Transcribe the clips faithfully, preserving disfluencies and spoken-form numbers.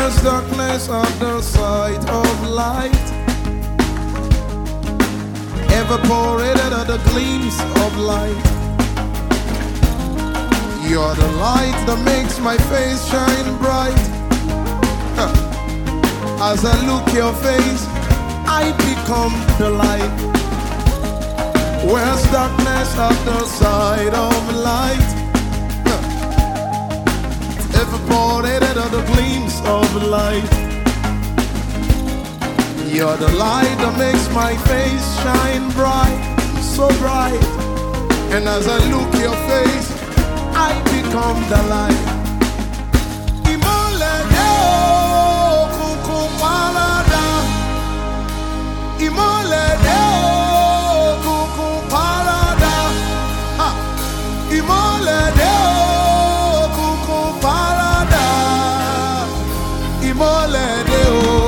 Where's darkness at the sight of light? Evaporated are the gleams of light. You're the light that makes my face shine bright. Huh. As I look your face, I become the light. Where's darkness at the sight of light? Huh. Evaporated are the gleams of light. You're the light that makes my face shine bright, so bright. And as I look your face, I become the light. Imole deo kuku parada. Imole deo kuku parada. Ha. Imole deo kuku parada. Imole deo.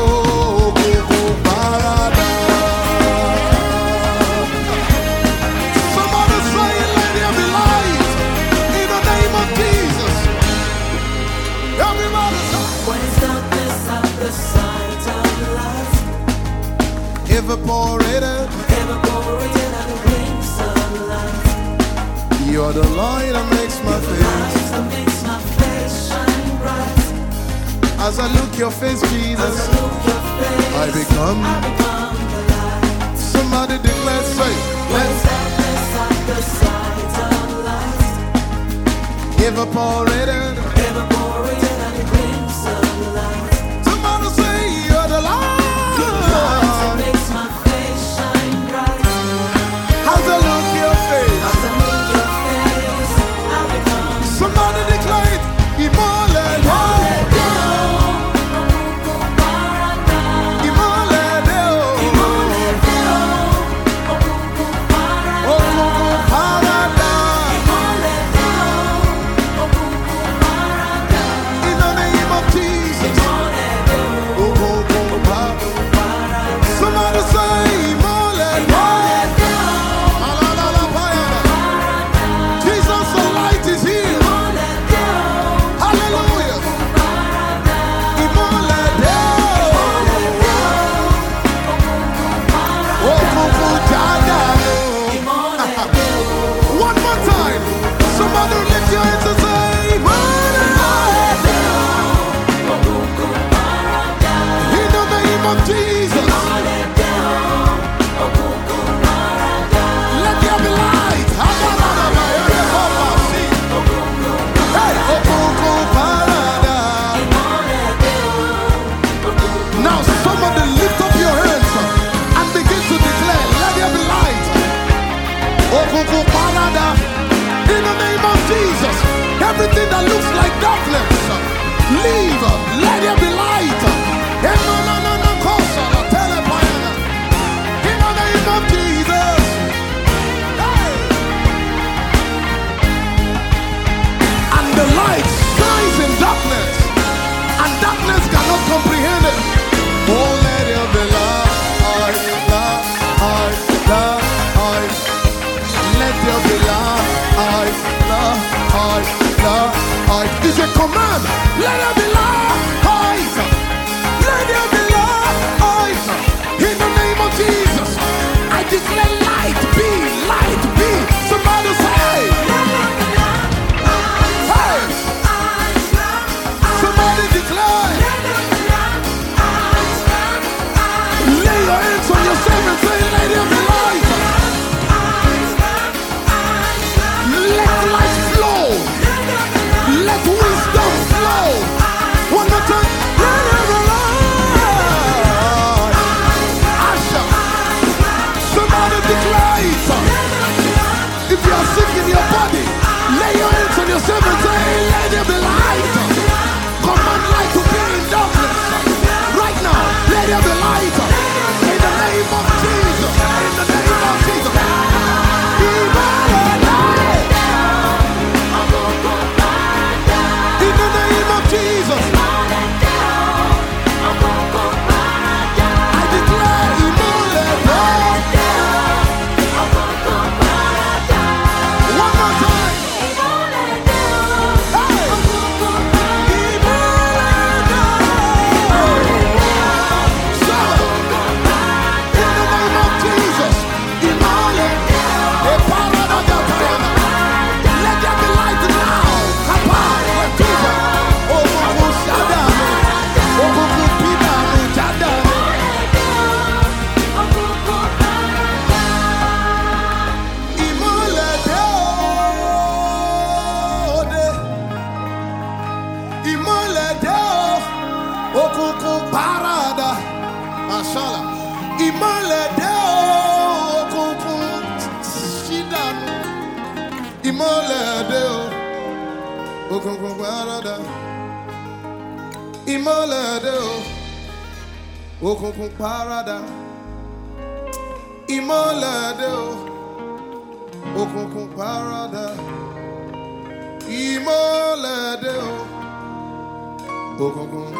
Evaporated, evaporated are the wings of light. You're the light that makes my face, that makes my face shine bright. As I look your face, Jesus, As I look your face, I become, I become the light. Somebody declare, say, Where's darkness at the sight of light? Evaporated, evaporated are the wings of light. Somebody say, you're the light. Somebody declare it. Imole deo. Imole deo. Okuku parada. In the name of Jesus. Okuku parada. Somebody say imole deo. Jesus, the light is here. In the name of Jesus, everything that looks like darkness, leave, let there be light. In the name of Jesus. Hey. And the light shines in darkness, and darkness cannot comprehend it. Oh, let there be light, light, light, light. Let there be light, light, light, light. It's a command. Let there be light. Let there be light. In the name of Jesus, I declare light be, light be. Somebody say, hey. Somebody declare. Lay your hands on yourself and say, let there be light. Let light flow. Let wisdom flow. One more time. Let there be light. Shala. Ìmọ́lẹ̀ dé o, òkùnkùn ṣí dànù. Ìmọ́lẹ̀ dé o, òkùnkùn pàràdà. Ìmọ́lẹ̀ dé o, òkùnkùn pàràdà. Ìmọ́lẹ̀ dé o, òkùnkùn pàràdà. Ìmọ́lẹ̀ dé o, òkùnkùn.